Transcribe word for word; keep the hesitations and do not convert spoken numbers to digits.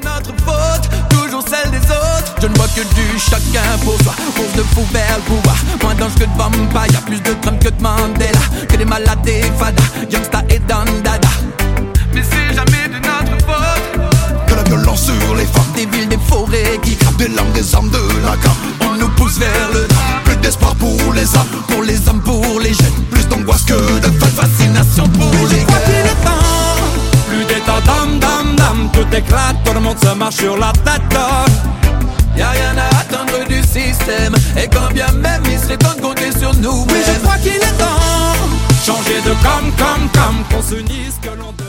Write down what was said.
notre faute, toujours celle des autres. Je ne vois que du chacun pour soi, course de fou vers le pouvoir. Moins d'anges que de vampires, plus de Trump que de Mandela, que des malades et fadas, Youngsta et Dandada. Mais c'est jamais de notre faute que la violence sur les femmes, des villes, des forêts qui crament, des larmes, des armes, de la gamme. on nous pousse vers le drame. Plus d'espoir pour les âmes, Pour les hommes, pour les jeunes, plus d'angoisse que de fête. fascination pour Mais les je crois qu'il gars. est temps. Plus d'état dam dam dam, tout éclate, tout le monde se marche sur la tête. Y'a rien à attendre du système, et quand bien même il serait temps de compter sur nous. Mais je crois qu'il est temps. Changer de comme, comme, comme, qu'on s'unisse, que l'on